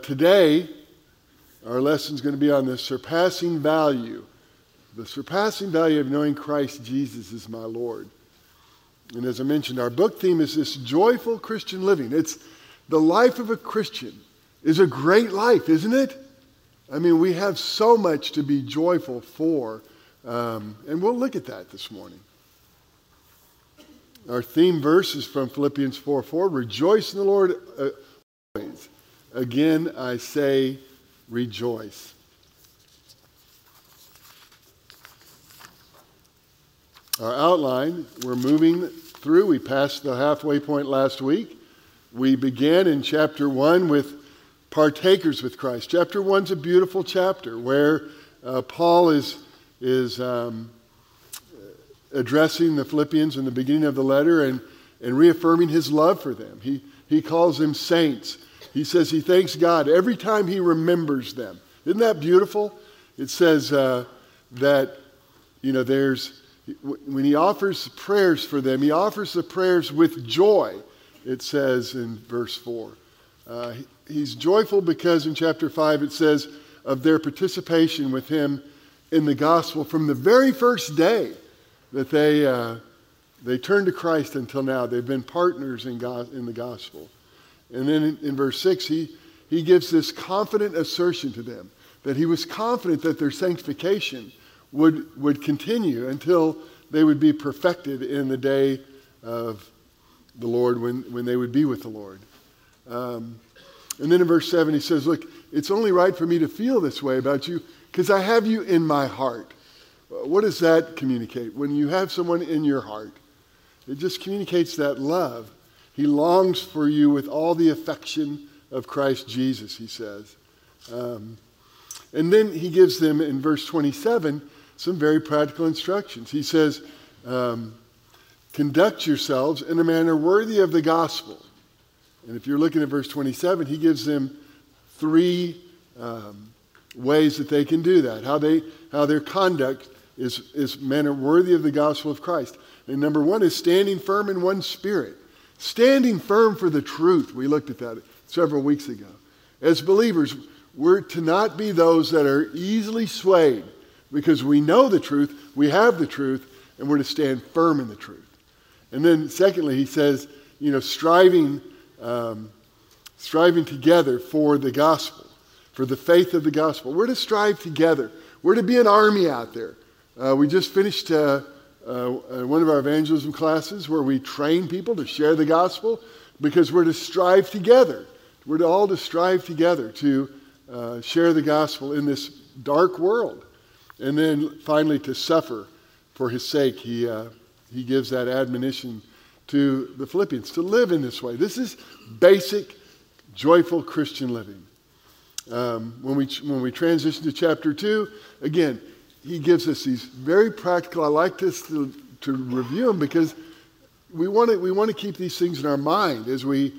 Today, our lesson is going to be on the surpassing value of knowing Christ Jesus is my Lord. And as I mentioned, our book theme is this joyful Christian living. It's the life of a Christian is a great life, isn't it? I mean, we have so much to be joyful for, and we'll look at that this morning. Our theme verse is from Philippians 4:4. Rejoice in the Lord always. Again, I say, rejoice. Our outline, we're moving through. We passed the halfway point last week. We began in chapter 1 with partakers with Christ. Chapter 1's a beautiful chapter where Paul is addressing the Philippians in the beginning of the letter and reaffirming his love for them. He calls them saints. He says he thanks God every time he remembers them. Isn't that beautiful? It says that, when he offers prayers for them, he offers the prayers with joy, it says in verse 4. He's joyful because in chapter 5 it says of their participation with him in the gospel from the very first day that they turned to Christ until now. They've been partners in the gospel. And then in verse 6, he gives this confident assertion to them that he was confident that their sanctification would continue until they would be perfected in the day of the Lord when they would be with the Lord. And then in verse 7 he says, look, it's only right for me to feel this way about you because I have you in my heart. What does that communicate? When you have someone in your heart, it just communicates that love. He longs for you with all the affection of Christ Jesus, he says. And then he gives them in verse 27 some very practical instructions. He says, conduct yourselves in a manner worthy of the gospel. And if you're looking at verse 27, he gives them three ways that they can do that, how their conduct is manner worthy of the gospel of Christ. And number one is standing firm in one spirit. Standing firm for the truth. We looked at that several weeks ago. As believers, we're to not be those that are easily swayed because we know the truth, we have the truth, and we're to stand firm in the truth. And then secondly, he says, striving together for the gospel, for the faith of the gospel. We're to strive together. We're to be an army out there. We just finished one of our evangelism classes where we train people to share the gospel because we're to strive together. We're to all to strive together to share the gospel in this dark world. And then finally to suffer for his sake. He gives that admonition to the Philippians to live in this way. This is basic, joyful Christian living. When we transition to chapter 2, again, he gives us these very practical. I like this to review them because we want to keep these things in our mind as we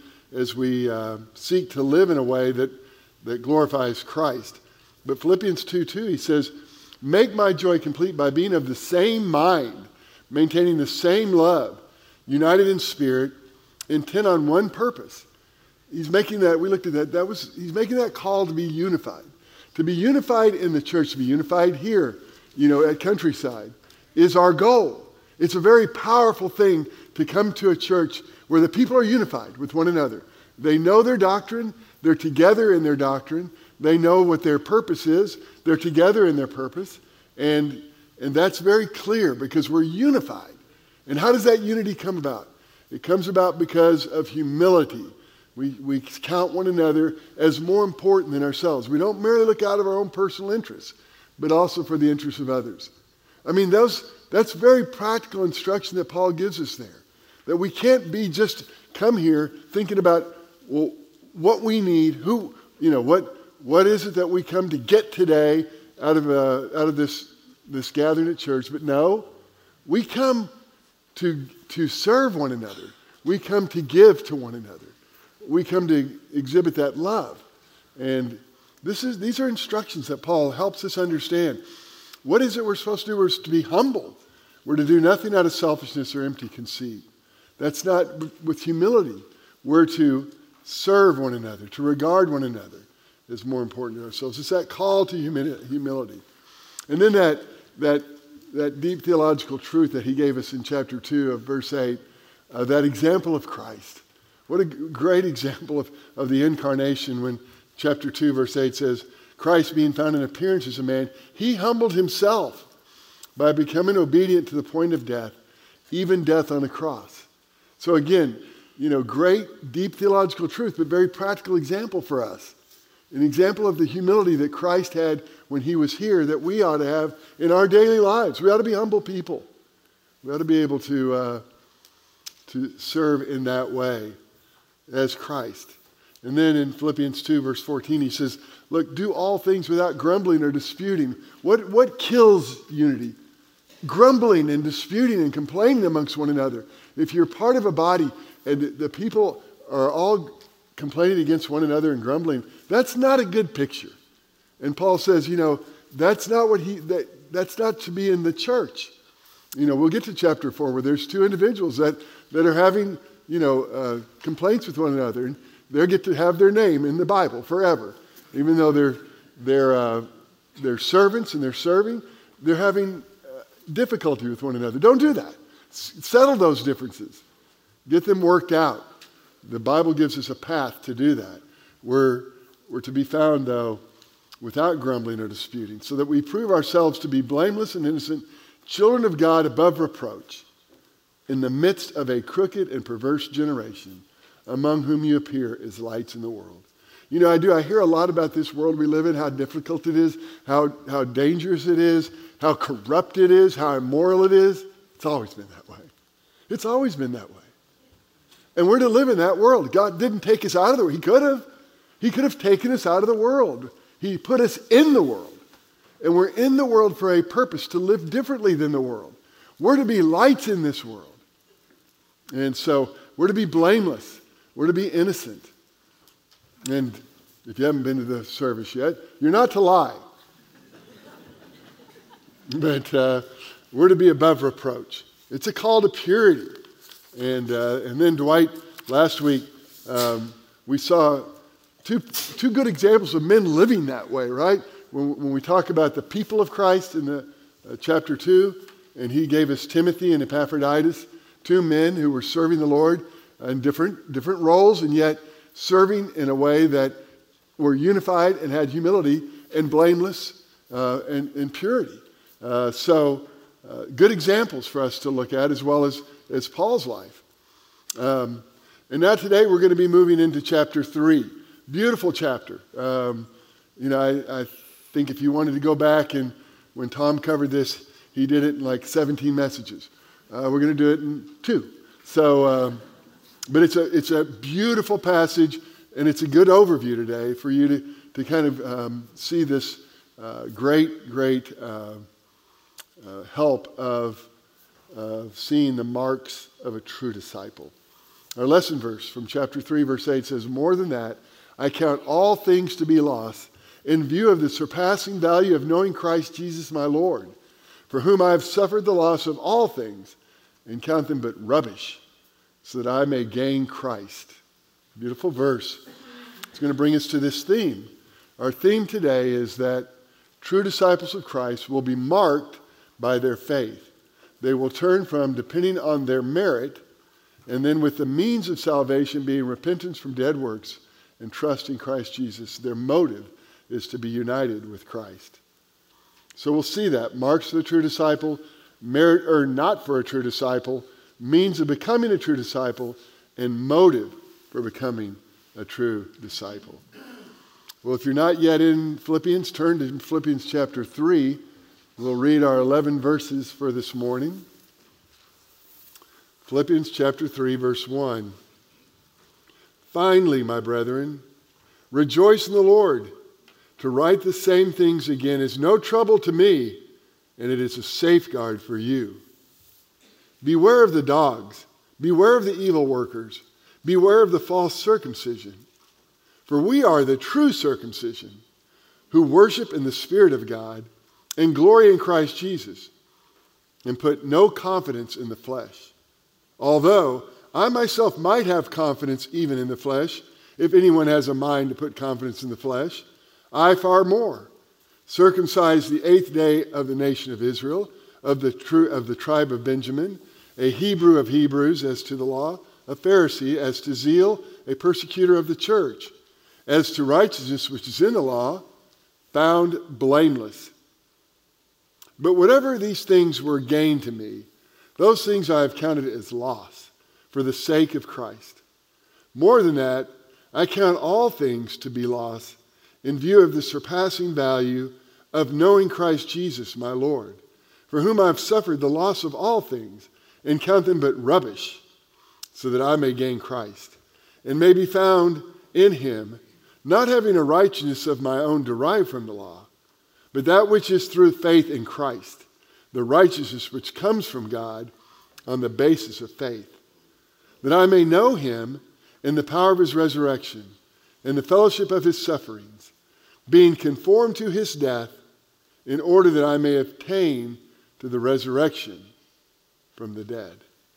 seek to live in a way that glorifies Christ. But Philippians 2:2, he says, make my joy complete by being of the same mind, maintaining the same love, united in spirit, intent on one purpose. He's making that, we looked at that, he's making that call to be unified. To be unified in the church, to be unified here, at Countryside, is our goal. It's a very powerful thing to come to a church where the people are unified with one another. They know their doctrine. They're together in their doctrine. They know what their purpose is. They're together in their purpose. And that's very clear because we're unified. And how does that unity come about? It comes about because of humility. We count one another as more important than ourselves. We don't merely look out of our own personal interests, but also for the interests of others. I mean, that's very practical instruction that Paul gives us there. That we can't be just come here thinking about, well, what we need, what is it that we come to get today out of this gathering at church. But no, we come to serve one another. We come to give to one another. We come to exhibit that love. And these are instructions that Paul helps us understand. What is it we're supposed to do? We're to be humble. We're to do nothing out of selfishness or empty conceit. That's not with humility. We're to serve one another, to regard one another is more important to ourselves. It's that call to humility. And then that deep theological truth that he gave us in chapter 2 of verse 8, that example of Christ. What a great example of the incarnation when chapter 2 verse 8 says, Christ being found in appearance as a man, he humbled himself by becoming obedient to the point of death, even death on a cross. So again, great deep theological truth, but very practical example for us. An example of the humility that Christ had when he was here that we ought to have in our daily lives. We ought to be humble people. We ought to be able to serve in that way as Christ. And then in Philippians 2, verse 14, he says, look, do all things without grumbling or disputing. What kills unity? Grumbling and disputing and complaining amongst one another. If you're part of a body and the people are all complaining against one another and grumbling, that's not a good picture. And Paul says, that's not to be in the church. We'll get to chapter 4 where there's two individuals that are having, complaints with one another, and they get to have their name in the Bible forever. Even though they're servants and they're serving, they're having difficulty with one another. Don't do that. Settle those differences. Get them worked out. The Bible gives us a path to do that. We're to be found, though, without grumbling or disputing, so that we prove ourselves to be blameless and innocent, children of God above reproach, in the midst of a crooked and perverse generation, among whom you appear as lights in the world. I hear a lot about this world we live in, how difficult it is, how dangerous it is, how corrupt it is, how immoral it is. It's always been that way. It's always been that way. And we're to live in that world. God didn't take us out of the world. He could have. He could have taken us out of the world. He put us in the world. And we're in the world for a purpose, to live differently than the world. We're to be lights in this world. And so we're to be blameless. We're to be innocent. And if you haven't been to the service yet, you're not to lie. But we're to be above reproach. It's a call to purity. And then Dwight, last week, we saw two good examples of men living that way, right? When we talk about the people of Christ in the chapter 2, and he gave us Timothy and Epaphroditus, two men who were serving the Lord in different roles, and yet serving in a way that were unified and had humility and blameless and purity. So good examples for us to look at, as well as Paul's life. And now today we're going to be moving into chapter 3. Beautiful chapter. I think if you wanted to go back, and when Tom covered this, he did it in like 17 messages. We're going to do it in 2. So, but it's a beautiful passage, and it's a good overview today for you to kind of see this great help of seeing the marks of a true disciple. Our lesson verse from chapter 3, verse 8 says, "More than that, I count all things to be lost in view of the surpassing value of knowing Christ Jesus my Lord, for whom I have suffered the loss of all things, and count them but rubbish, so that I may gain Christ." Beautiful verse. It's going to bring us to this theme. Our theme today is that true disciples of Christ will be marked by their faith. They will turn from depending on their merit, and then with the means of salvation being repentance from dead works and trust in Christ Jesus, their motive is to be united with Christ. So we'll see that. Marks of the true disciple, merit or not for a true disciple, means of becoming a true disciple, and motive for becoming a true disciple. Well, if you're not yet in Philippians, turn to Philippians chapter 3. We'll read our 11 verses for this morning. Philippians chapter 3, verse 1. "Finally, my brethren, rejoice in the Lord. To write the same things again is no trouble to me, and it is a safeguard for you. Beware of the dogs. Beware of the evil workers. Beware of the false circumcision. For we are the true circumcision, who worship in the Spirit of God and glory in Christ Jesus, and put no confidence in the flesh. Although I myself might have confidence even in the flesh, if anyone has a mind to put confidence in the flesh. I far more. Circumcised the 8th day of the nation of Israel, of the tribe of Benjamin, a Hebrew of Hebrews as to the law, a Pharisee as to zeal, a persecutor of the church, as to righteousness which is in the law, found blameless. But whatever these things were gain to me, those things I have counted as loss for the sake of Christ. More than that, I count all things to be loss in view of the surpassing value of knowing Christ Jesus my Lord, for whom I have suffered the loss of all things, and count them but rubbish, so that I may gain Christ, and may be found in him, not having a righteousness of my own derived from the law, but that which is through faith in Christ, the righteousness which comes from God on the basis of faith, that I may know him in the power of his resurrection, in the fellowship of his sufferings, being conformed to his death, in order that I may attain to the resurrection from the dead.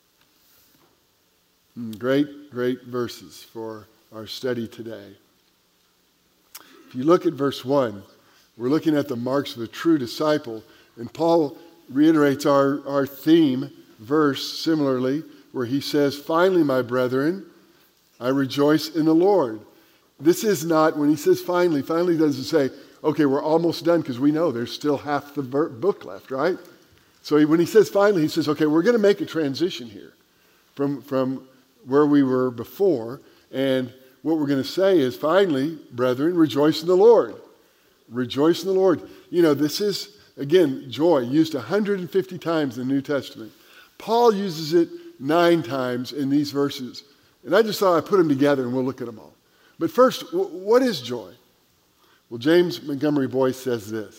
Great, great verses for our study today. If you look at verse 1, we're looking at the marks of a true disciple, and Paul reiterates our theme verse similarly, where he says, "Finally, my brethren, I rejoice in the Lord." This is not, when he says finally doesn't say, okay, we're almost done, because we know there's still half the book left, right? So when he says finally, he says, okay, we're going to make a transition here from where we were before, and what we're going to say is, finally, brethren, rejoice in the Lord. Rejoice in the Lord. You know, this is, again, joy, used 150 times in the New Testament. Paul uses it 9 times in these verses. And I just thought I'd put them together and we'll look at them all. But first, what is joy? Well, James Montgomery Boyce says this: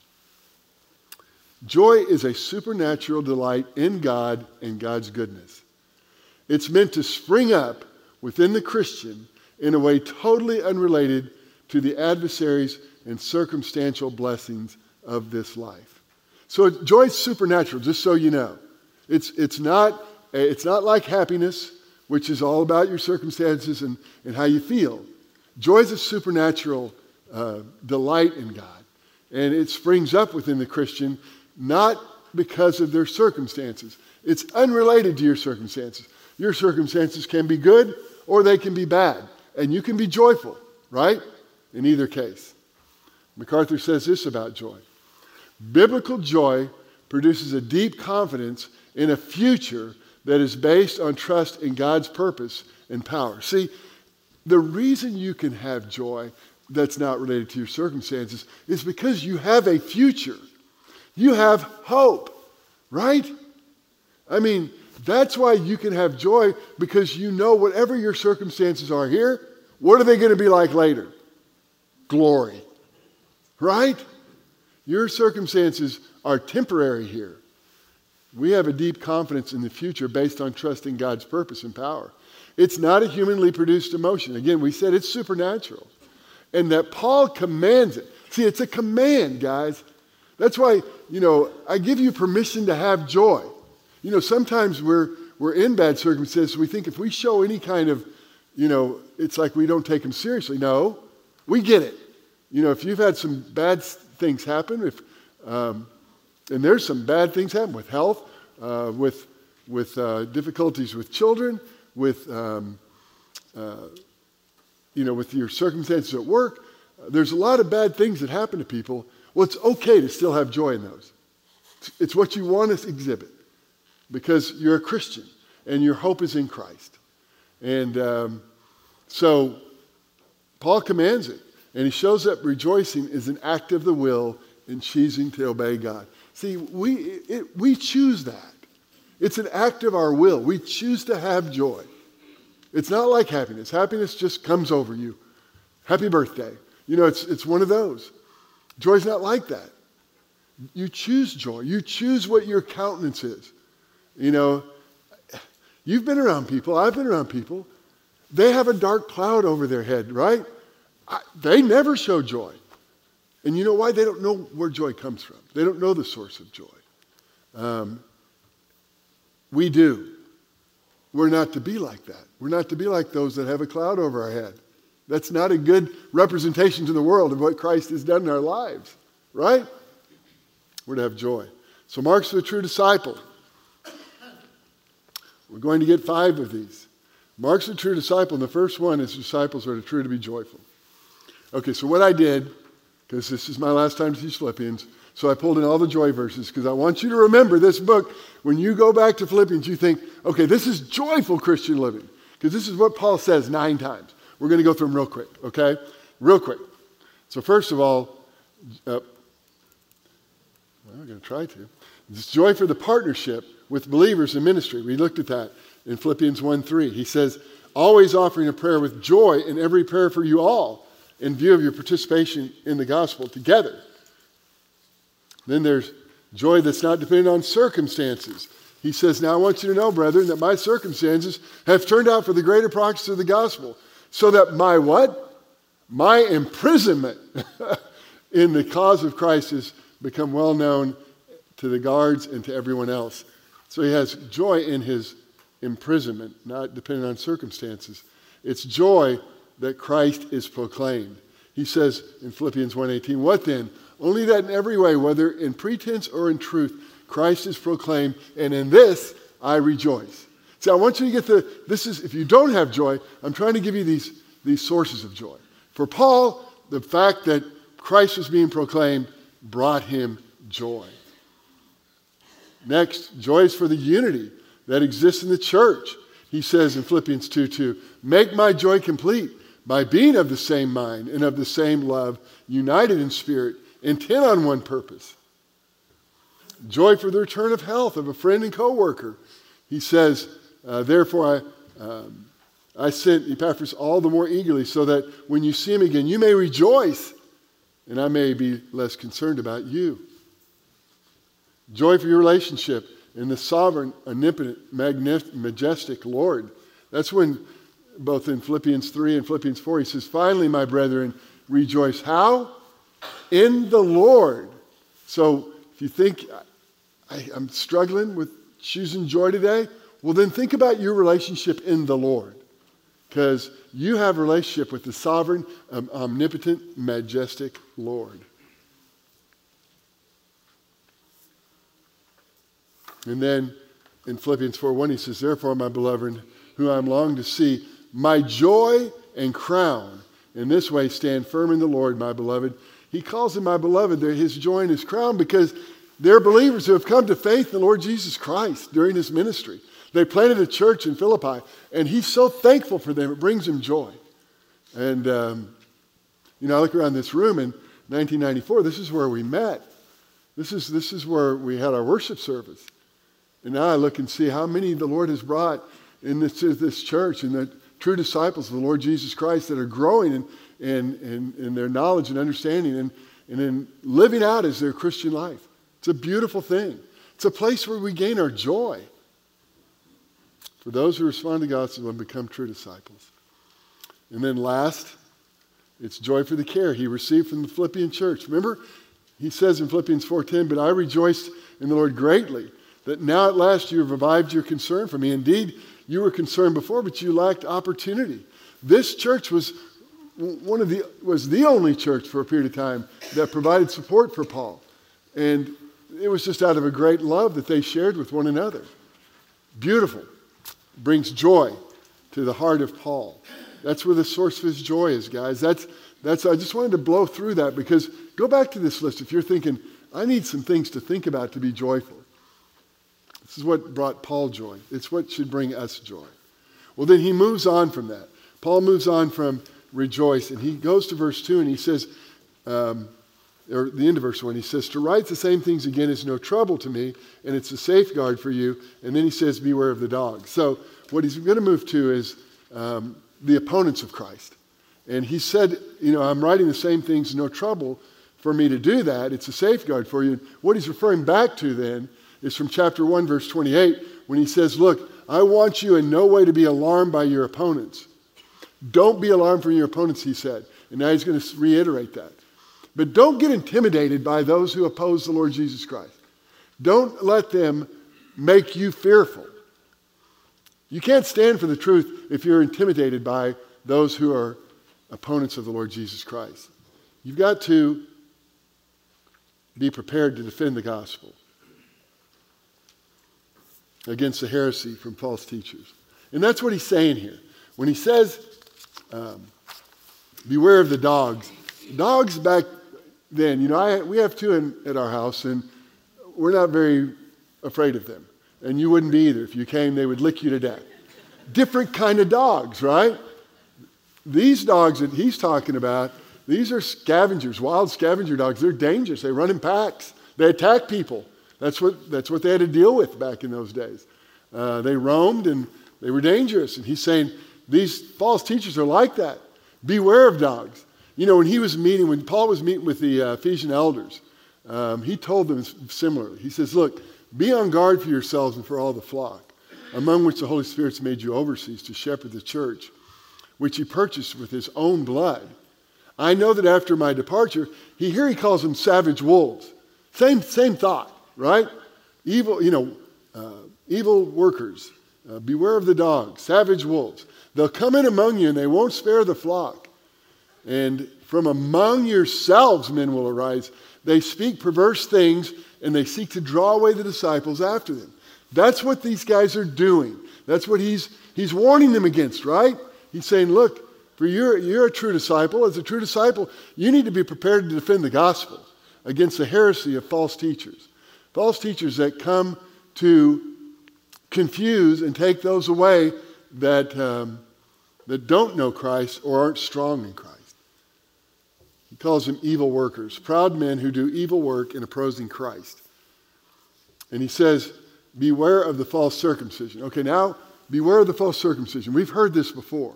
joy is a supernatural delight in God and God's goodness. It's meant to spring up within the Christian in a way totally unrelated to the adversaries and circumstantial blessings of this life. So joy is supernatural, just so you know. It's not like happiness, which is all about your circumstances and how you feel. Joy is a supernatural delight in God. And it springs up within the Christian not because of their circumstances. It's unrelated to your circumstances. Your circumstances can be good or they can be bad. And you can be joyful, right? In either case. MacArthur says this about joy: biblical joy produces a deep confidence in a future that is based on trust in God's purpose and power. See, the reason you can have joy that's not related to your circumstances is because you have a future. You have hope, right? I mean, that's why you can have joy, because you know whatever your circumstances are here, what are they going to be like later? Glory, right? Your circumstances are temporary here. We have a deep confidence in the future based on trusting God's purpose and power. It's not a humanly produced emotion. Again, we said it's supernatural. And that Paul commands it. See, it's a command, guys. That's why, I give you permission to have joy. Sometimes we're in bad circumstances. We think if we show any kind of, it's like we don't take them seriously. No, we get it. If you've had some bad things happen, and there's some bad things happen with health, with difficulties with children, with your circumstances at work, there's a lot of bad things that happen to people. Well, it's okay to still have joy in those. It's what you want to exhibit because you're a Christian and your hope is in Christ. And so Paul commands it, and he shows that rejoicing is an act of the will in choosing to obey God. See, we choose that. It's an act of our will. We choose to have joy. It's not like happiness. Happiness just comes over you. Happy birthday. It's one of those. Joy's not like that. You choose joy. You choose what your countenance is. You've been around people. I've been around people. They have a dark cloud over their head, right? They never show joy. And you know why? They don't know where joy comes from. They don't know the source of joy. We do. We're not to be like that. We're not to be like those that have a cloud over our head. That's not a good representation to the world of what Christ has done in our lives, right? We're to have joy. So marks of a true disciple. We're going to get 5 of these. Marks of a true disciple, and the first one is disciples are true to be joyful. Okay, so what I did, because this is my last time to teach Philippians, so I pulled in all the joy verses because I want you to remember this book. When you go back to Philippians, you think, okay, this is joyful Christian living. Because this is what Paul says 9 times. We're going to go through them real quick, okay? Real quick. So first of all, we're going to try to. It's joy for the partnership with believers in ministry. We looked at that in Philippians 1:3. He says, always offering a prayer with joy in every prayer for you all in view of your participation in the gospel together. Then there's joy that's not dependent on circumstances. He says, now I want you to know, brethren, that my circumstances have turned out for the greater practice of the gospel, so that my what? My imprisonment in the cause of Christ has become well known to the guards and to everyone else. So he has joy in his imprisonment, not dependent on circumstances. It's joy that Christ is proclaimed. He says in Philippians 1:18, what then? Only that in every way, whether in pretense or in truth, Christ is proclaimed, and in this I rejoice. See, I want you to get this is, if you don't have joy, I'm trying to give you these sources of joy. For Paul, the fact that Christ was being proclaimed brought him joy. Next, joy is for the unity that exists in the church. He says in Philippians 2:2, make my joy complete by being of the same mind and of the same love, united in spirit, intent on one purpose. Joy for the return of health of a friend and co-worker. He says, therefore I sent Epaphras all the more eagerly so that when you see him again, you may rejoice and I may be less concerned about you. Joy for your relationship in the sovereign, omnipotent, majestic Lord. That's when both in Philippians 3 and Philippians 4, he says, finally, my brethren, rejoice. How? In the Lord. So if you think, I'm struggling with choosing joy today, well then think about your relationship in the Lord. Because you have a relationship with the sovereign, omnipotent, majestic Lord. And then in Philippians 4:1, he says, therefore, my beloved, who I am longing to see, my joy and crown, in this way stand firm in the Lord, my beloved. He calls him my beloved. They're his joy and his crown because they're believers who have come to faith in the Lord Jesus Christ during his ministry. They planted a church in Philippi, and he's so thankful for them. It brings him joy. And, I look around this room in 1994. This is where we met. This is where we had our worship service. And now I look and see how many the Lord has brought in this church and the true disciples of the Lord Jesus Christ that are growing in their knowledge and understanding and in living out as their Christian life. It's a beautiful thing. It's a place where we gain our joy. For those who respond to the gospel and become true disciples. And then last, it's joy for the care he received from the Philippian church. Remember, he says in Philippians 4:10, but I rejoiced in the Lord greatly that now at last you have revived your concern for me. Indeed, you were concerned before, but you lacked opportunity. This church was the only church for a period of time that provided support for Paul. And it was just out of a great love that they shared with one another. Beautiful. Brings joy to the heart of Paul. That's where the source of his joy is, guys. That's. I just wanted to blow through that because go back to this list if you're thinking, I need some things to think about to be joyful. This is what brought Paul joy. It's what should bring us joy. Well, then he moves on from that. Paul moves on from rejoice, and he goes to verse 2, and he says, or the end of verse 1, he says, to write the same things again is no trouble to me, and it's a safeguard for you. And then he says, beware of the dog. So what he's going to move to is the opponents of Christ. And he said, I'm writing the same things, no trouble for me to do that. It's a safeguard for you. What he's referring back to then is from chapter 1, verse 28, when he says, look, I want you in no way to be alarmed by your opponents. Don't be alarmed from your opponents, he said. And now he's going to reiterate that. But don't get intimidated by those who oppose the Lord Jesus Christ. Don't let them make you fearful. You can't stand for the truth if you're intimidated by those who are opponents of the Lord Jesus Christ. You've got to be prepared to defend the gospel against the heresy from false teachers. And that's what he's saying here. When he says, beware of the dogs. Dogs back then, we have two at our house, and we're not very afraid of them. And you wouldn't be either. If you came, they would lick you to death. Different kind of dogs, right? These dogs that he's talking about, these are scavengers, wild scavenger dogs. They're dangerous. They run in packs. They attack people. That's what they had to deal with back in those days. They roamed and they were dangerous. And he's saying these false teachers are like that. Beware of dogs. When Paul was meeting with the Ephesian elders, he told them similarly. He says, look, be on guard for yourselves and for all the flock, among which the Holy Spirit's made you overseers to shepherd the church, which he purchased with his own blood. I know that after my departure, he calls them savage wolves. Same thought, right? Evil workers. Beware of the dogs, savage wolves. They'll come in among you and they won't spare the flock. And from among yourselves men will arise. They speak perverse things and they seek to draw away the disciples after them. That's what these guys are doing. That's what he's warning them against, right? He's saying, look, for you're a true disciple. As a true disciple, you need to be prepared to defend the gospel against the heresy of false teachers. False teachers that come to confuse and take those away that don't know Christ or aren't strong in Christ. He calls them evil workers, proud men who do evil work in opposing Christ. And he says, beware of the false circumcision. Okay, now, beware of the false circumcision. We've heard this before.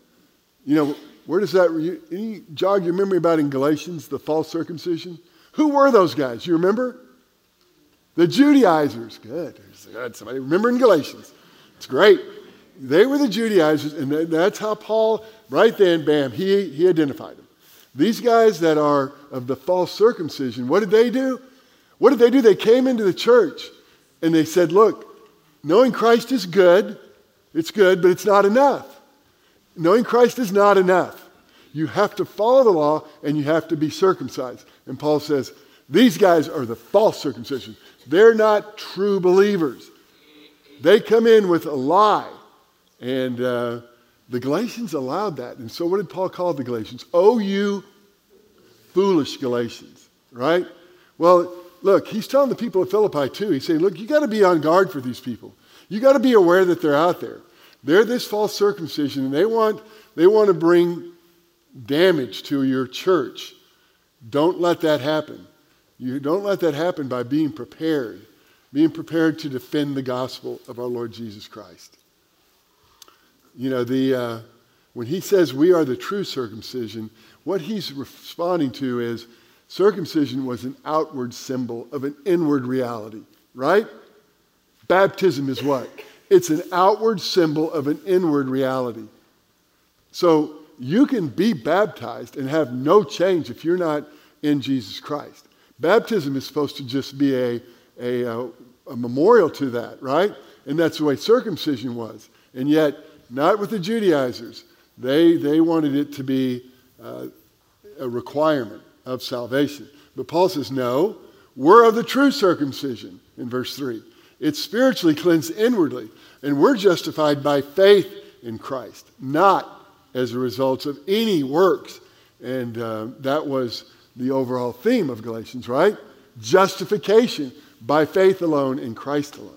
Where does that, any jog your memory about in Galatians, the false circumcision? Who were those guys? You remember? The Judaizers. Good. Somebody remember in Galatians. It's great. They were the Judaizers, and that's how Paul, right then, bam, he identified them. These guys that are of the false circumcision, what did they do? They came into the church, and they said, look, knowing Christ is good. It's good, but it's not enough. Knowing Christ is not enough. You have to follow the law, and you have to be circumcised. And Paul says, these guys are the false circumcision. They're not true believers. They come in with a lie. And the Galatians allowed that. And so what did Paul call the Galatians? Oh, you foolish Galatians, right? Well, look, he's telling the people of Philippi too. He's saying, look, you got to be on guard for these people. You got to be aware that they're out there. They're this false circumcision, and they want to bring damage to your church. Don't let that happen. You don't let that happen by being prepared to defend the gospel of our Lord Jesus Christ. When he says we are the true circumcision, what he's responding to is circumcision was an outward symbol of an inward reality, right? Baptism is what? It's an outward symbol of an inward reality. So you can be baptized and have no change if you're not in Jesus Christ. Baptism is supposed to just be a memorial to that, right? And that's the way circumcision was. And yet, not with the Judaizers. They wanted it to be a requirement of salvation. But Paul says, no, we're of the true circumcision in verse 3. It's spiritually cleansed inwardly. And we're justified by faith in Christ, not as a result of any works. And that was the overall theme of Galatians, right? Justification by faith alone in Christ alone.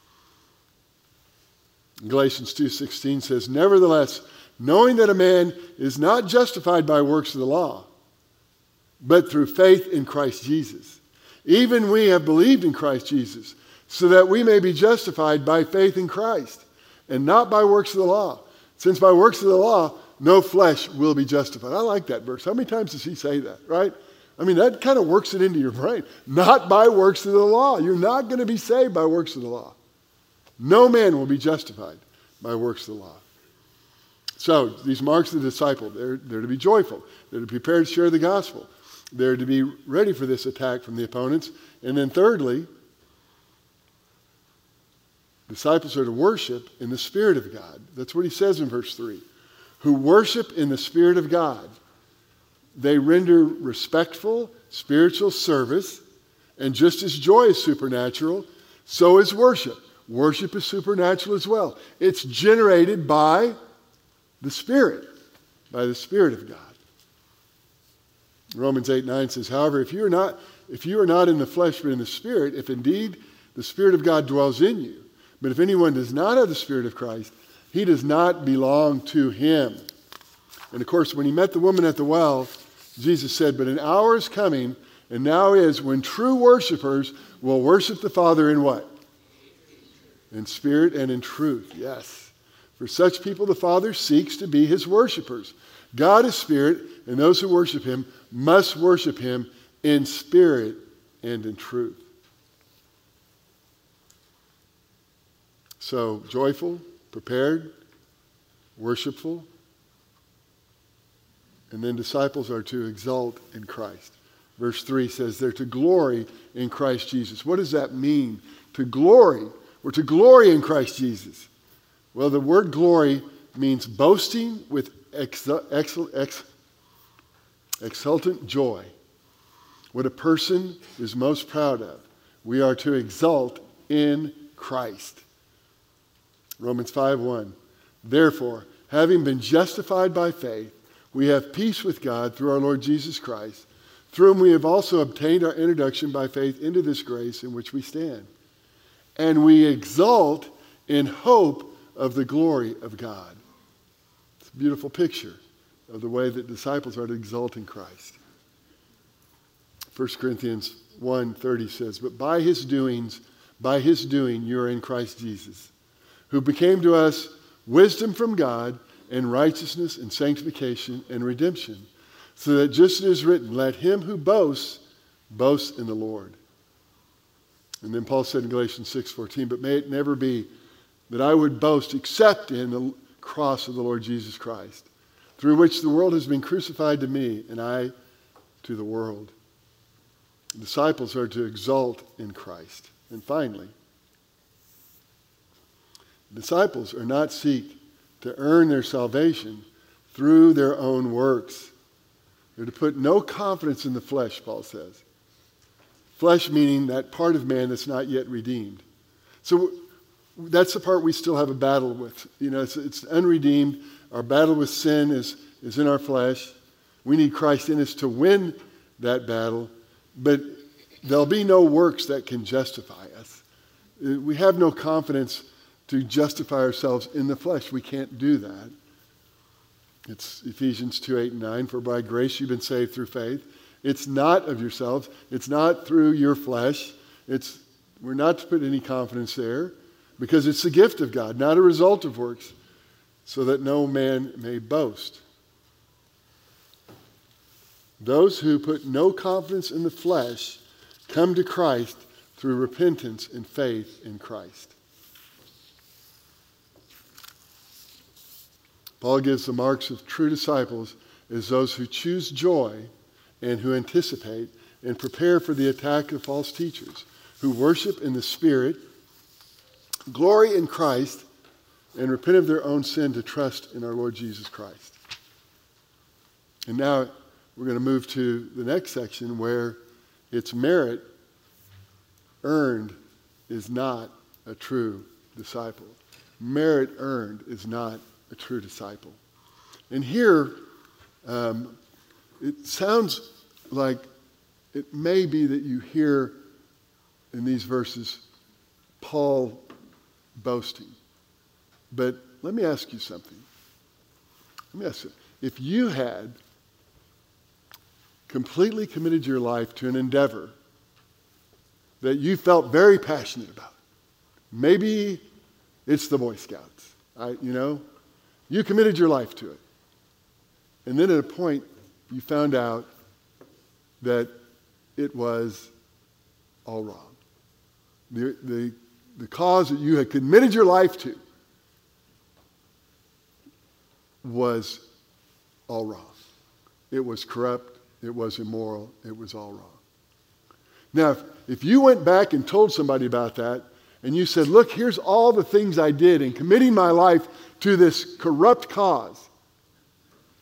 Galatians 2:16 says, nevertheless, knowing that a man is not justified by works of the law, but through faith in Christ Jesus. Even we have believed in Christ Jesus, so that we may be justified by faith in Christ, and not by works of the law. Since by works of the law, no flesh will be justified. I like that verse. How many times does he say that, right? I mean, that kind of works it into your brain. Not by works of the law. You're not going to be saved by works of the law. No man will be justified by works of the law. So, these marks of the disciple, they're to be joyful. They're to be prepared to share the gospel. They're to be ready for this attack from the opponents. And then thirdly, disciples are to worship in the Spirit of God. That's what he says in verse 3. who worship in the Spirit of God. They render respectful, spiritual service, and just as joy is supernatural, so is worship. Worship is supernatural as well. It's generated by the Spirit of God. Romans 8:9 says, however, if you are not in the flesh but in the Spirit, if indeed the Spirit of God dwells in you, but if anyone does not have the Spirit of Christ, he does not belong to him. And of course, when he met the woman at the well, Jesus said, but an hour is coming, and now is, when true worshipers will worship the Father in what? In spirit and in truth, yes. For such people the Father seeks to be his worshipers. God is spirit, and those who worship him must worship him in spirit and in truth. So, joyful, prepared, worshipful, and then disciples are to exult in Christ. Verse 3 says they're to glory in Christ Jesus. What does that mean? To glory. We're to glory in Christ Jesus. Well, the word glory means boasting with exultant joy. What a person is most proud of. We are to exult in Christ. Romans 5:1. Therefore, having been justified by faith, we have peace with God through our Lord Jesus Christ, through whom we have also obtained our introduction by faith into this grace in which we stand. And we exult in hope of the glory of God. It's a beautiful picture of the way that disciples are to exult in Christ. 1 Corinthians 1:30 says, but by his doing you are in Christ Jesus, who became to us wisdom from God and righteousness and sanctification and redemption, so that just as it is written, let him who boasts, boast in the Lord. And then Paul said in Galatians 6:14, but may it never be that I would boast except in the cross of the Lord Jesus Christ, through which the world has been crucified to me and I to the world. Disciples are to exult in Christ. And finally, disciples are not seek to earn their salvation through their own works. They're to put no confidence in the flesh, Paul says. Flesh meaning that part of man that's not yet redeemed. So that's the part we still have a battle with. You know, it's unredeemed. Our battle with sin is in our flesh. We need Christ in us to win that battle. But there'll be no works that can justify us. We have no confidence to justify ourselves in the flesh. We can't do that. It's Ephesians 2:8-9. For by grace you've been saved through faith. It's not of yourselves. It's not through your flesh. We're not to put any confidence there because it's the gift of God, not a result of works, so that no man may boast. Those who put no confidence in the flesh come to Christ through repentance and faith in Christ. Paul gives the marks of true disciples as those who choose joy and who anticipate and prepare for the attack of false teachers, who worship in the Spirit, glory in Christ, and repent of their own sin to trust in our Lord Jesus Christ. And now we're going to move to the next section where it's merit earned is not a true disciple. Merit earned is not a true disciple. And here, it sounds like it may be that you hear in these verses Paul boasting. But let me ask you something. If you had completely committed your life to an endeavor that you felt very passionate about, maybe it's the Boy Scouts, you committed your life to it. And then at a point, you found out that it was all wrong. The cause that you had committed your life to was all wrong. It was corrupt. It was immoral. It was all wrong. Now, if you went back and told somebody about that, and you said, look, here's all the things I did in committing my life to this corrupt cause,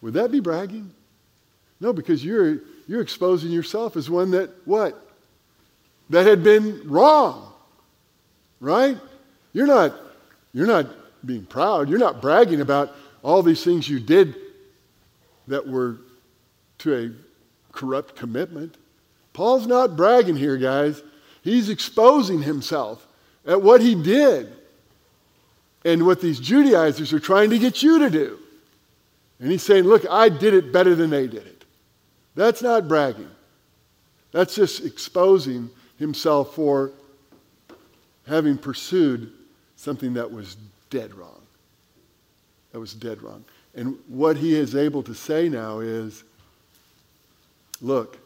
Would that be bragging? No, because you're exposing yourself as one that, what? That had been wrong. Right? You're not being proud. You're not bragging about all these things you did that were to a corrupt commitment. Paul's not bragging here, guys. He's exposing himself at what he did and what these Judaizers are trying to get you to do. And he's saying, look, I did it better than they did it. That's not bragging. That's just exposing himself for having pursued something that was dead wrong. That was dead wrong. And what he is able to say now is, look,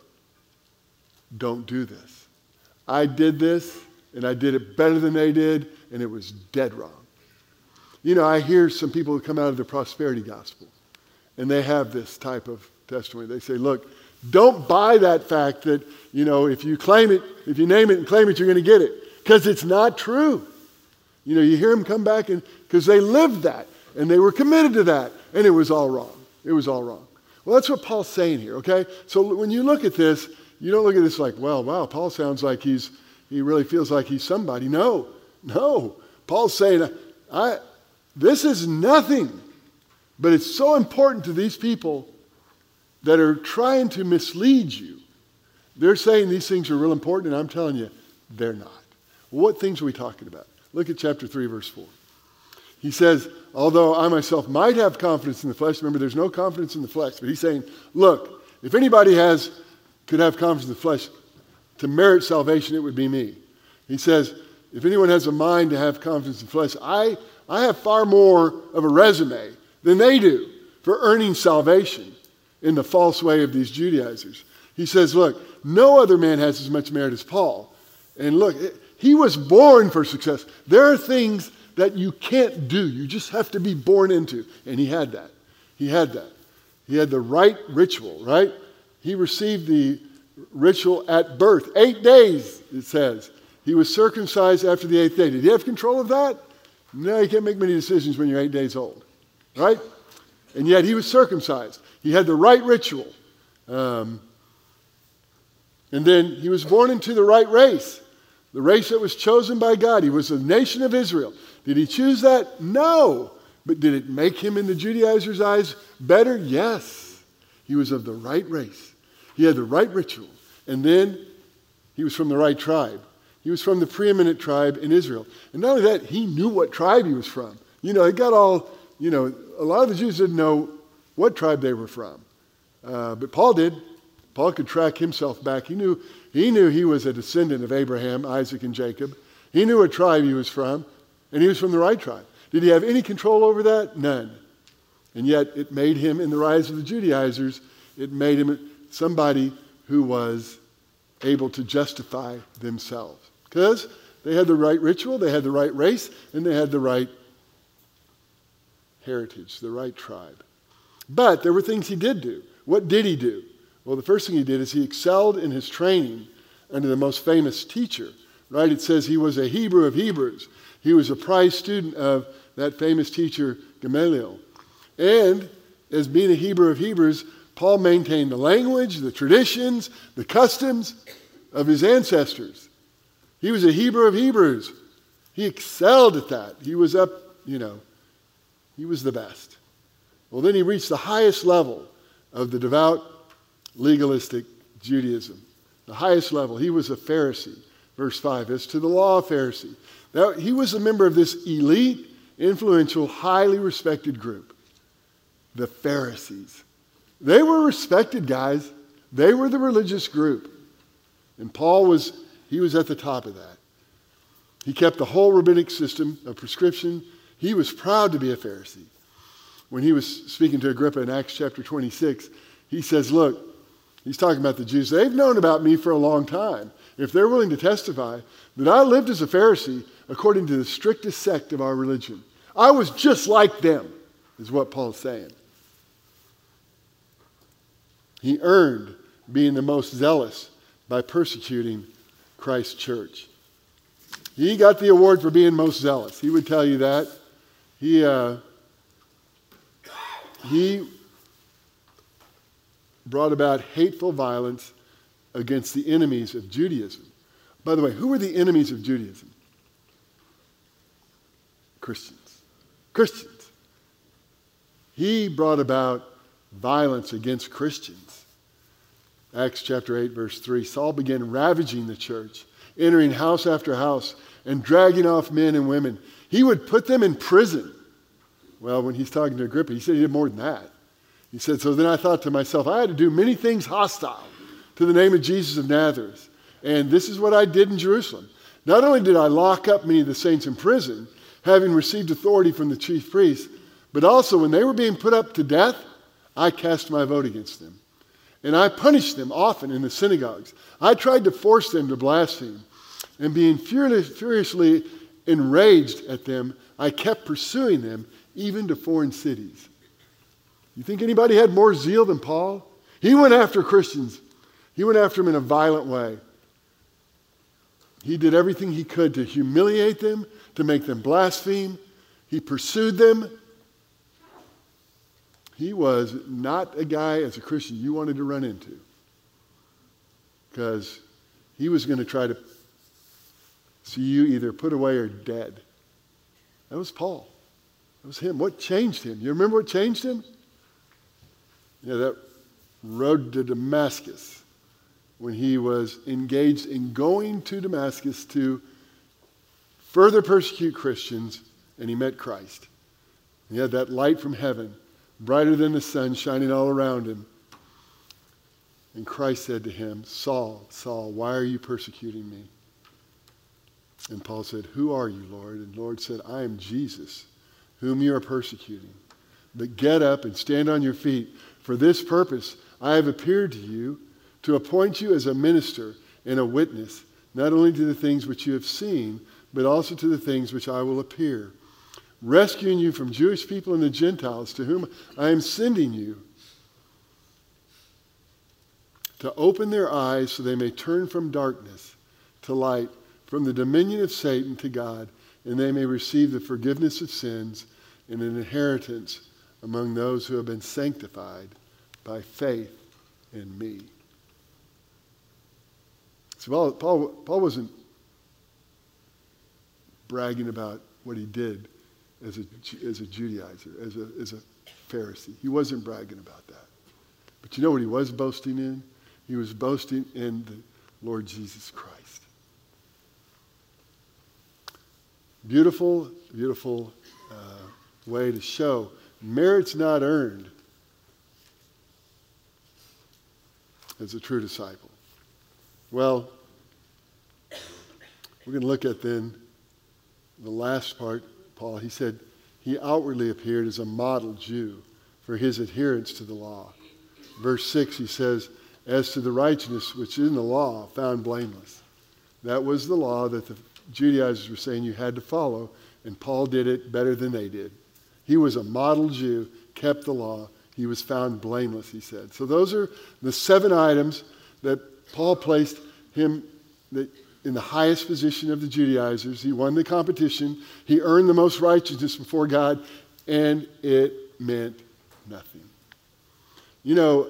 don't do this. I did this, and I did it better than they did, and it was dead wrong. You know, I hear some people who come out of the prosperity gospel, and they have this type of testimony. They say, look, don't buy that fact that, you know, if you claim it, if you name it and claim it, you're going to get it. Because it's not true. You know, you hear them come back and because they lived that and they were committed to that and it was all wrong. It was all wrong. Well, that's what Paul's saying here, okay? So when you look at this, you don't look at this like, well, wow, Paul sounds like he really feels like he's somebody. No. Paul's saying, this is nothing, but it's so important to these people that are trying to mislead you. They're saying these things are real important, and I'm telling you, they're not. What things are we talking about? Look at chapter 3, verse 4. He says, although I myself might have confidence in the flesh, remember there's no confidence in the flesh, but he's saying, look, if anybody could have confidence in the flesh to merit salvation, it would be me. He says, if anyone has a mind to have confidence in the flesh, I have far more of a resume than they do for earning salvation in the false way of these Judaizers. He says, look, no other man has as much merit as Paul. And look, he was born for success. There are things that you can't do. You just have to be born into. And he had that. He had that. He had the right ritual, right? He received the ritual at birth. 8 days, it says. He was circumcised after the 8th day. Did he have control of that? No, you can't make many decisions when you're 8 days old, right? And yet he was circumcised. He had the right ritual. And then he was born into the right race. The race that was chosen by God. He was the nation of Israel. Did he choose that? No. But did it make him in the Judaizers' eyes better? Yes. He was of the right race. He had the right ritual. And then he was from the right tribe. He was from the preeminent tribe in Israel. And not only that, he knew what tribe he was from. You know, a lot of the Jews didn't know what tribe they were from. But Paul did. Paul could track himself back. He knew he was a descendant of Abraham, Isaac, and Jacob. He knew what tribe he was from, and he was from the right tribe. Did he have any control over that? None. And yet it made him, in the eyes of the Judaizers, it made him somebody who was able to justify themselves. Because they had the right ritual, they had the right race, and they had the right heritage, the right tribe. But there were things he did do. What did he do? Well, the first thing he did is he excelled in his training under the most famous teacher, right? It says he was a Hebrew of Hebrews. He was a prized student of that famous teacher, Gamaliel. And as being a Hebrew of Hebrews, Paul maintained the language, the traditions, the customs of his ancestors. He was a Hebrew of Hebrews. He excelled at that. He was he was the best. Well, then he reached the highest level of the devout, legalistic Judaism. The highest level. He was a Pharisee. Verse 5, as to the law Pharisee. Now, he was a member of this elite, influential, highly respected group. The Pharisees. They were respected, guys. They were the religious group. And Paul was at the top of that. He kept the whole rabbinic system of prescription. He was proud to be a Pharisee. When he was speaking to Agrippa in Acts chapter 26, he says, look, he's talking about the Jews. They've known about me for a long time. If they're willing to testify that I lived as a Pharisee according to the strictest sect of our religion. I was just like them, is what Paul's saying. He earned being the most zealous by persecuting Christ's church. He got the award for being most zealous. He would tell you that. He brought about hateful violence against the enemies of Judaism. By the way, who were the enemies of Judaism? Christians. Christians. He brought about violence against Christians. Acts chapter 8, verse 3, Saul began ravaging the church, entering house after house and dragging off men and women. He would put them in prison. Well, when he's talking to Agrippa, he said he did more than that. He said, so then I thought to myself, I had to do many things hostile to the name of Jesus of Nazareth. And this is what I did in Jerusalem. Not only did I lock up many of the saints in prison, having received authority from the chief priests, but also when they were being put up to death, I cast my vote against them. And I punished them often in the synagogues. I tried to force them to blaspheme. And being furiously enraged at them, I kept pursuing them even to foreign cities. You think anybody had more zeal than Paul? He went after Christians. He went after them in a violent way. He did everything he could to humiliate them, to make them blaspheme. He pursued them. He was not a guy as a Christian you wanted to run into, because he was going to try to see you either put away or dead. That was Paul. That was him. What changed him? You remember what changed him? Yeah, that road to Damascus, when he was engaged in going to Damascus to further persecute Christians, and he met Christ. He had that light from heaven, brighter than the sun, shining all around him. And Christ said to him, Saul, Saul, why are you persecuting me? And Paul said, who are you, Lord? And the Lord said, I am Jesus, whom you are persecuting. But get up and stand on your feet. For this purpose I have appeared to you, to appoint you as a minister and a witness, not only to the things which you have seen, but also to the things which I will appear, rescuing you from Jewish people and the Gentiles, to whom I am sending you, to open their eyes so they may turn from darkness to light, from the dominion of Satan to God, and they may receive the forgiveness of sins and an inheritance among those who have been sanctified by faith in me. So Paul wasn't bragging about what he did as a Judaizer, as a Pharisee. He wasn't bragging about that. But you know what he was boasting in? He was boasting in the Lord Jesus Christ. Beautiful, beautiful way to show merit's not earned as a true disciple. Well, we're going to look at then the last part, Paul. He said he outwardly appeared as a model Jew for his adherence to the law. Verse 6, he says, as to the righteousness which is in the law, found blameless. That was the law that the Judaizers were saying you had to follow, and Paul did it better than they did. He was a model Jew, kept the law. He was found blameless, he said. So those are the 7 items that Paul placed him in the highest position of the Judaizers. He won the competition. He earned the most righteousness before God, and it meant nothing. You know,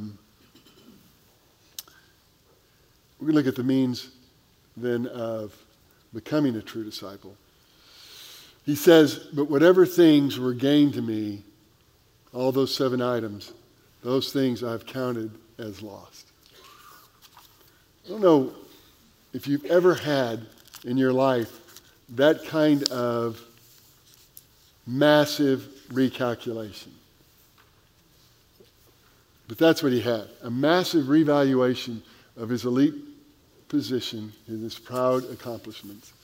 we're going to look at the means then of becoming a true disciple. He says, but whatever things were gained to me, all those 7 items, those things I've counted as lost. I don't know if you've ever had in your life that kind of massive recalculation. But that's what he had, a massive revaluation of his elite position and his proud accomplishments.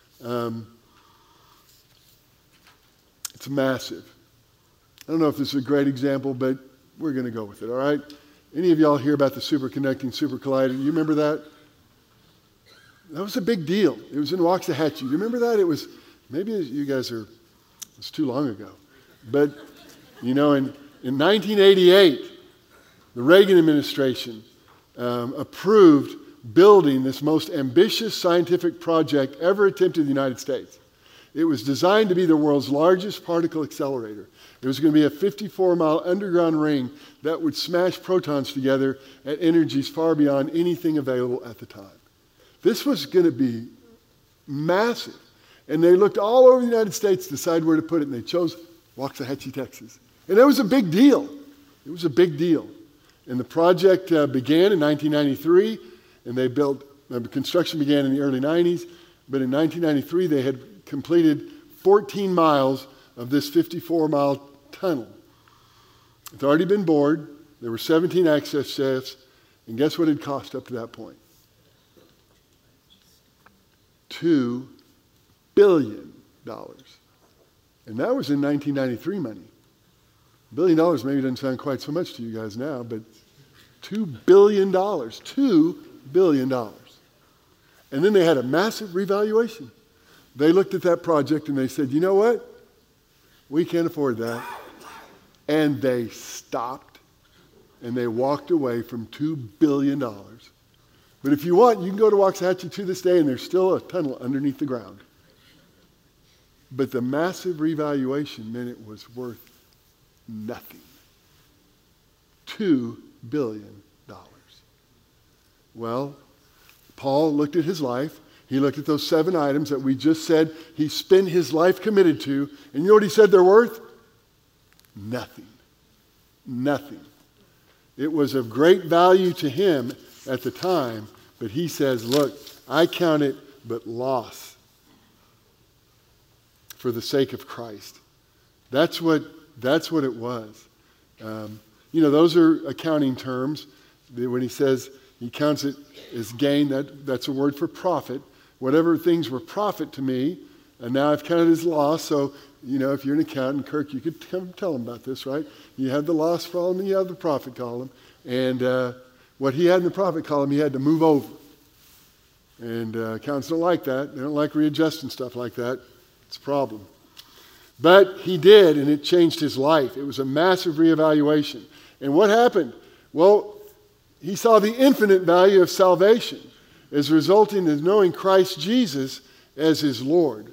It's massive. I don't know if this is a great example, but we're going to go with it, all right? Any of y'all hear about the superconducting super collider? You remember that? That was a big deal. It was in Waxahachie. You remember that? It was, maybe you guys are, it's too long ago. But, you know, in 1988, the Reagan administration approved building this most ambitious scientific project ever attempted in the United States. It was designed to be the world's largest particle accelerator. It was going to be a 54-mile underground ring that would smash protons together at energies far beyond anything available at the time. This was going to be massive. And they looked all over the United States to decide where to put it, and they chose Waxahachie, Texas. And that was a big deal. It was a big deal. And the project began in 1993, and construction began in the early 90s, but in 1993 they had completed 14 miles of this 54-mile tunnel. It's already been bored. There were 17 access shafts, and guess what it cost up to that point? $2 billion. And that was in 1993 money. $1 billion maybe doesn't sound quite so much to you guys now, but $2 billion. $2 billion. And then they had a massive revaluation. They looked at that project and they said, you know what? We can't afford that. And they stopped and they walked away from $2 billion. But if you want, you can go to Waxahachie to this day and there's still a tunnel underneath the ground. But the massive revaluation meant it was worth nothing. $2 billion. Well, Paul looked at his life. He looked at those 7 items that we just said he spent his life committed to. And you know what he said they're worth? Nothing. Nothing. It was of great value to him at the time, but he says, look, I count it but loss for the sake of Christ. That's what it was. Those are accounting terms. When he says he counts it as gain, that's a word for profit. Whatever things were profit to me, and now I've counted as loss. So, if you're an accountant, Kirk, you could come tell them about this, right? You have the loss column and you have the profit column. And what he had in the profit column, he had to move over. And accountants don't like that. They don't like readjusting stuff like that. It's a problem. But he did, and it changed his life. It was a massive reevaluation. And what happened? Well, he saw the infinite value of salvation as resulting in knowing Christ Jesus as his Lord.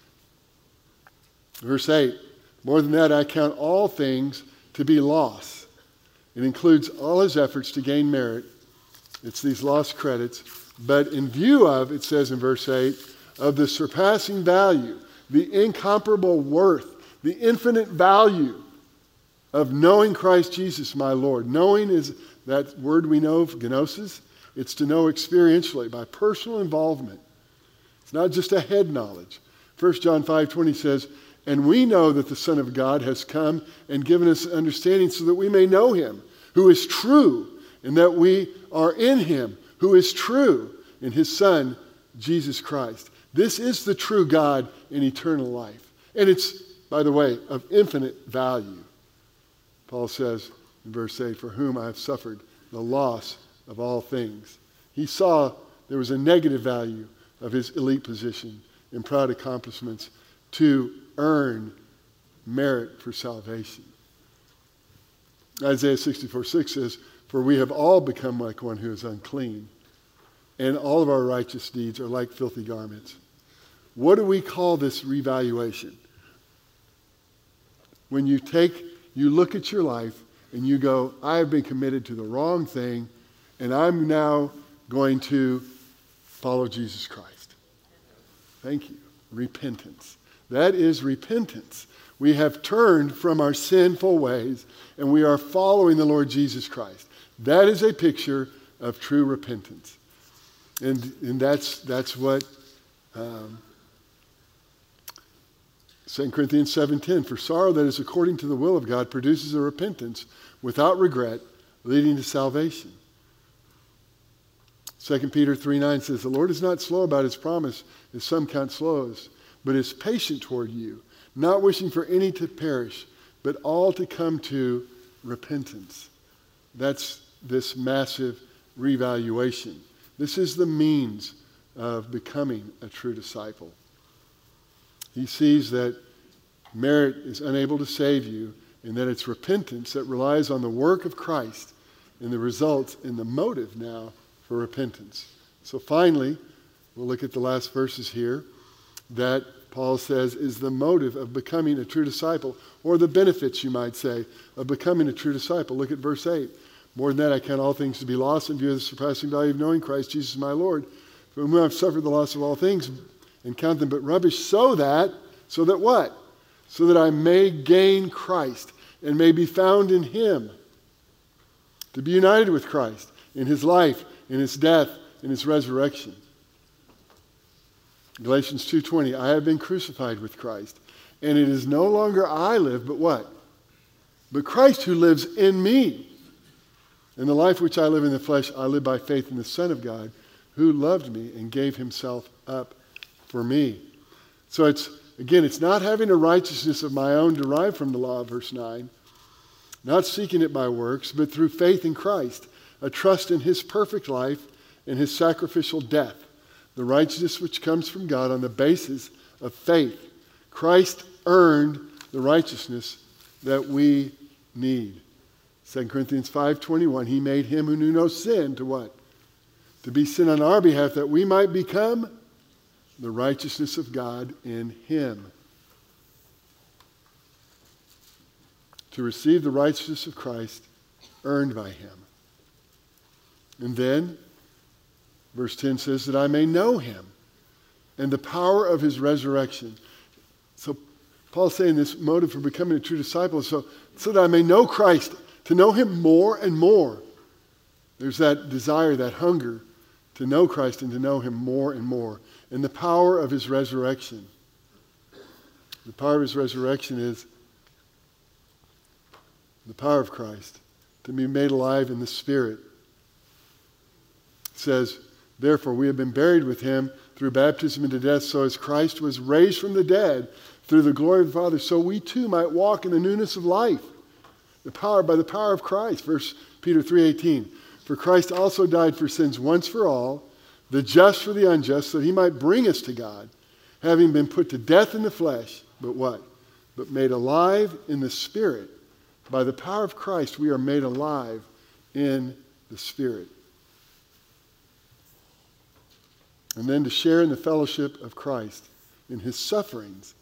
Verse 8, more than that, I count all things to be loss. It includes all his efforts to gain merit. It's these lost credits. But in view of, it says in verse 8, of the surpassing value, the incomparable worth, the infinite value of knowing Christ Jesus, my Lord. Knowing is that word we know, gnosis. It's to know experientially, by personal involvement. It's not just a head knowledge. 1 John 5:20 says, and we know that the Son of God has come and given us understanding so that we may know him, who is true, and that we are in him, who is true, in his Son, Jesus Christ. This is the true God in eternal life. And it's, by the way, of infinite value. Paul says in verse 8, for whom I have suffered the loss of all things. He saw there was a negative value of his elite position and proud accomplishments to earn merit for salvation. Isaiah 64:6 says, for we have all become like one who is unclean, and all of our righteous deeds are like filthy garments. What do we call this revaluation? When you look at your life and you go, I have been committed to the wrong thing, and I'm now going to follow Jesus Christ. Thank you. Repentance. That is repentance. We have turned from our sinful ways, and we are following the Lord Jesus Christ. That is a picture of true repentance. And that's what 2 Corinthians 7:10, for sorrow that is according to the will of God produces a repentance without regret, leading to salvation. 2 Peter 3:9 says, the Lord is not slow about his promise, as some count slowness, but is patient toward you, not wishing for any to perish, but all to come to repentance. That's this massive revaluation. This is the means of becoming a true disciple. He sees that merit is unable to save you, and that it's repentance that relies on the work of Christ and the results in the motive now for repentance. So finally, we'll look at the last verses here, that Paul says, is the motive of becoming a true disciple, or the benefits, you might say, of becoming a true disciple. Look at verse 8. More than that, I count all things to be lost in view of the surpassing value of knowing Christ Jesus my Lord, from whom I've suffered the loss of all things, and count them but rubbish, so that what? So that I may gain Christ, and may be found in him, to be united with Christ in his life, in his death, in his resurrection. Galatians 2:20, I have been crucified with Christ, and it is no longer I live, but what? But Christ who lives in me. In the life which I live in the flesh, I live by faith in the Son of God, who loved me and gave himself up for me. So it's not having a righteousness of my own derived from the law, verse 9, not seeking it by works, but through faith in Christ, a trust in his perfect life and his sacrificial death, the righteousness which comes from God on the basis of faith. Christ earned the righteousness that we need. 2 Corinthians 5:21, he made him who knew no sin to what? To be sin on our behalf, that we might become the righteousness of God in him. To receive the righteousness of Christ earned by him. And then, verse 10 says, that I may know him and the power of his resurrection. So Paul's saying this motive for becoming a true disciple is so that I may know Christ, to know him more and more. There's that desire, that hunger to know Christ and to know him more and more. And the power of his resurrection. The power of his resurrection is the power of Christ, to be made alive in the Spirit. It says, therefore we have been buried with him through baptism into death, so as Christ was raised from the dead through the glory of the Father, so we too might walk in the newness of life. By the power of Christ. 1 Peter 3:18. For Christ also died for sins once for all, the just for the unjust, so that he might bring us to God, having been put to death in the flesh, but what? But made alive in the Spirit. By the power of Christ, we are made alive in the Spirit. And then to share in the fellowship of Christ in his sufferings.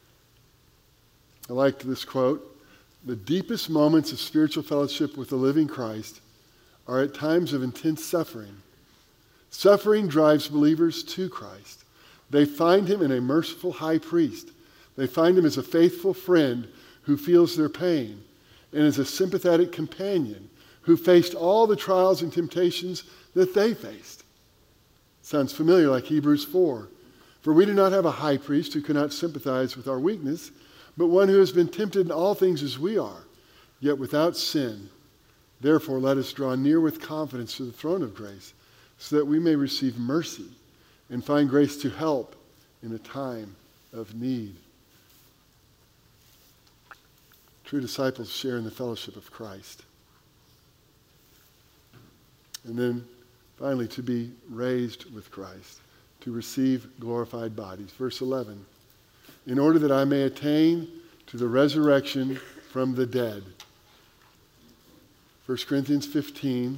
I like this quote. The deepest moments of spiritual fellowship with the living Christ are at times of intense suffering. Suffering drives believers to Christ. They find him in a merciful high priest. They find him as a faithful friend who feels their pain, and as a sympathetic companion who faced all the trials and temptations that they faced. Sounds familiar, like Hebrews 4. For we do not have a high priest who cannot sympathize with our weakness, but one who has been tempted in all things as we are, yet without sin. Therefore, let us draw near with confidence to the throne of grace, so that we may receive mercy and find grace to help in a time of need. True disciples share in the fellowship of Christ. And then, finally, to be raised with Christ, to receive glorified bodies. Verse 11. In order that I may attain to the resurrection from the dead. 1 Corinthians 15,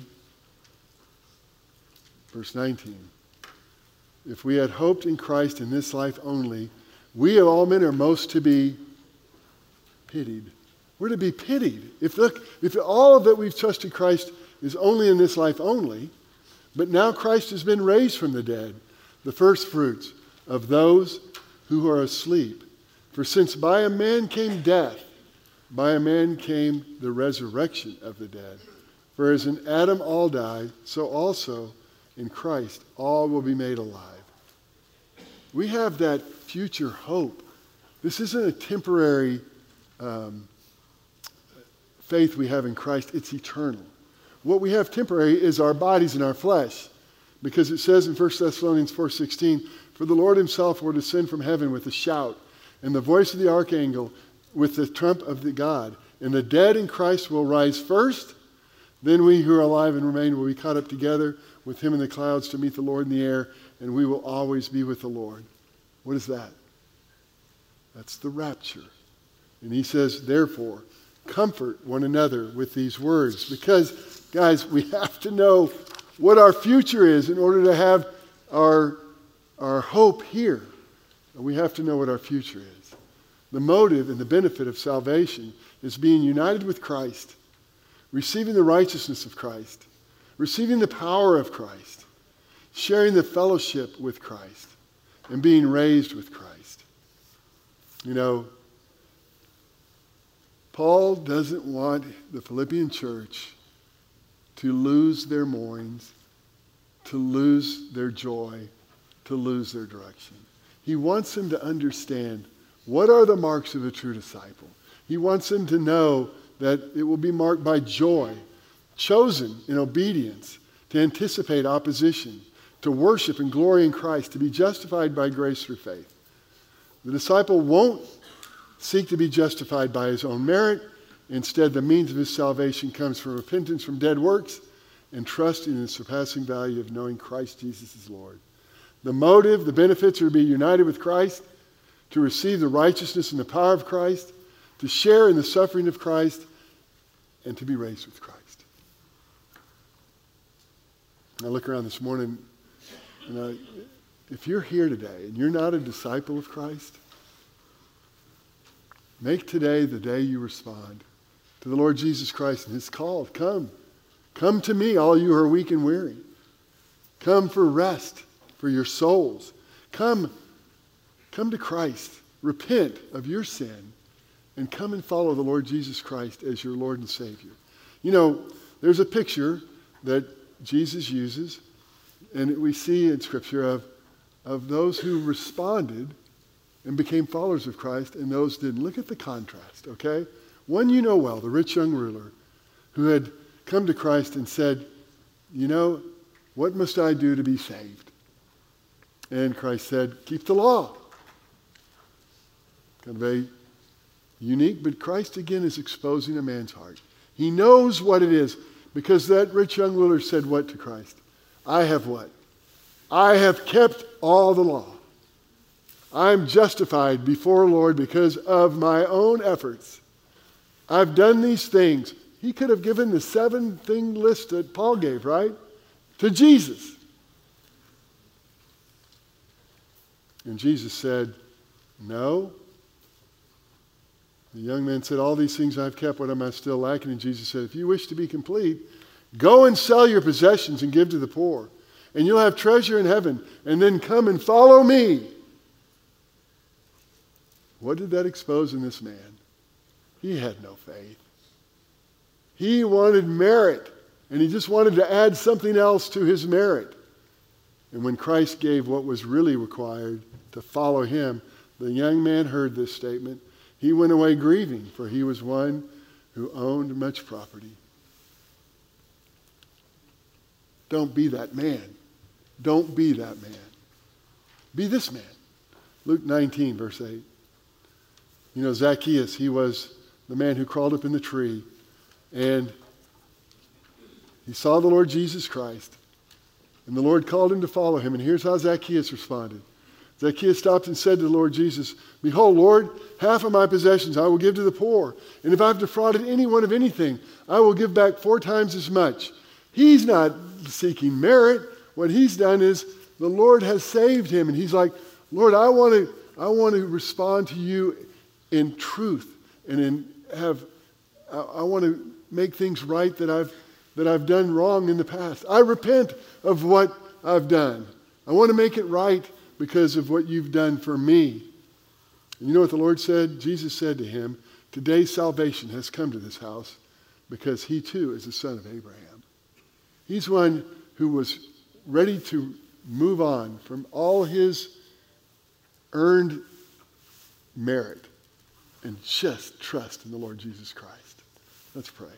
verse 19. If we had hoped in Christ in this life only, we of all men are most to be pitied. We're to be pitied. If all that we've trusted Christ is only in this life only, but now Christ has been raised from the dead, the first fruits of those who are asleep. For since by a man came death, by a man came the resurrection of the dead. For as in Adam all die, so also in Christ all will be made alive. We have that future hope. This isn't a temporary faith we have in Christ. It's eternal. What we have temporary is our bodies and our flesh. Because it says in 1 Thessalonians 4:16, for the Lord himself will descend from heaven with a shout, and the voice of the archangel, with the trump of the God. And the dead in Christ will rise first. Then we who are alive and remain will be caught up together with him in the clouds to meet the Lord in the air, and we will always be with the Lord. What is that? That's the rapture. And he says, therefore, comfort one another with these words. Because, guys, we have to know what our future is in order to have our hope here. we have to know what our future is. The motive and the benefit of salvation is being united with Christ, receiving the righteousness of Christ, receiving the power of Christ, sharing the fellowship with Christ, and being raised with Christ. You know, Paul doesn't want the Philippian church to lose their moorings, to lose their joy, to lose their direction. He wants them to understand what are the marks of a true disciple. He wants them to know that it will be marked by joy, chosen in obedience, to anticipate opposition, to worship and glory in Christ, to be justified by grace through faith. The disciple won't seek to be justified by his own merit. Instead, the means of his salvation comes from repentance from dead works and trust in the surpassing value of knowing Christ Jesus is Lord. The motive, the benefits are to be united with Christ, to receive the righteousness and the power of Christ, to share in the suffering of Christ, and to be raised with Christ. I look around this morning, and if you're here today and you're not a disciple of Christ, make today the day you respond to the Lord Jesus Christ and his call. Come. Come to me, all you who are weak and weary. Come for rest for your souls. Come to Christ. Repent of your sin and come and follow the Lord Jesus Christ as your Lord and Savior. You know, there's a picture that Jesus uses, and we see in Scripture of those who responded and became followers of Christ and those didn't. Look at the contrast, okay? One you know well, the rich young ruler who had come to Christ and said, you know, what must I do to be saved? And Christ said, keep the law. Kind of a unique, but Christ again is exposing a man's heart. He knows what it is because that rich young ruler said what to Christ? I have what? I have kept all the law. I'm justified before the Lord because of my own efforts. I've done these things. He could have given the 7-thing list that Paul gave, right? To Jesus. And Jesus said, no. The young man said, all these things I've kept, what am I still lacking? And Jesus said, if you wish to be complete, go and sell your possessions and give to the poor, and you'll have treasure in heaven, and then come and follow me. What did that expose in this man? He had no faith. He wanted merit, and he just wanted to add something else to his merit. And when Christ gave what was really required to follow him, the young man heard this statement. He went away grieving, for he was one who owned much property. Don't be that man. Don't be that man. Be this man. Luke 19, verse 8. You know, Zacchaeus, he was the man who crawled up in the tree, and he saw the Lord Jesus Christ, and the Lord called him to follow him. And here's how Zacchaeus responded. Zacchaeus stopped and said to the Lord Jesus, behold, Lord, half of my possessions I will give to the poor. And if I've defrauded anyone of anything, I will give back 4 times as much. He's not seeking merit. What he's done is the Lord has saved him. And he's like, Lord, I want to respond to you in truth and I want to make things right that I've done wrong in the past. I repent of what I've done. I want to make it right because of what you've done for me. And you know what the Lord said? Jesus said to him, today salvation has come to this house because he too is the son of Abraham. He's one who was ready to move on from all his earned merit and just trust in the Lord Jesus Christ. Let's pray.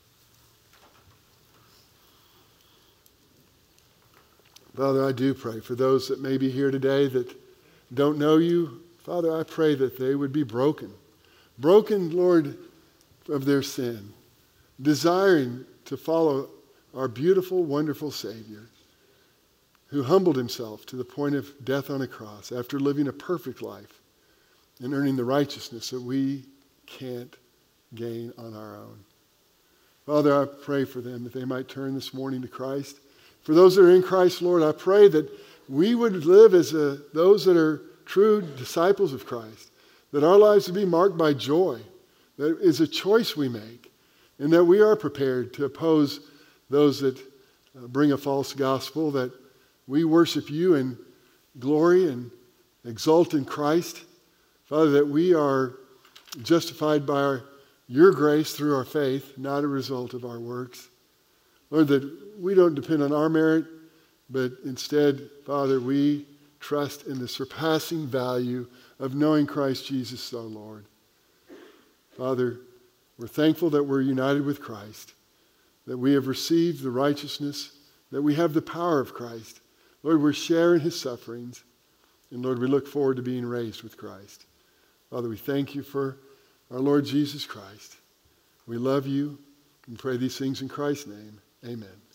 Father, I do pray for those that may be here today that don't know you. Father, I pray that they would be broken. Broken, Lord, of their sin. Desiring to follow our beautiful, wonderful Savior who humbled himself to the point of death on a cross after living a perfect life and earning the righteousness that we can't gain on our own. Father, I pray for them that they might turn this morning to Christ. For those that are in Christ, Lord, I pray that we would live as those that are true disciples of Christ, that our lives would be marked by joy. That is a choice we make, and that we are prepared to oppose those that bring a false gospel, that we worship you in glory and exult in Christ. Father, that we are justified by your grace through our faith, not a result of our works. Lord, that we don't depend on our merit, but instead, Father, we trust in the surpassing value of knowing Christ Jesus our Lord. Father, we're thankful that we're united with Christ, that we have received the righteousness, that we have the power of Christ. Lord, we're sharing his sufferings. And Lord, we look forward to being raised with Christ. Father, we thank you for our Lord Jesus Christ. We love you and pray these things in Christ's name. Amen.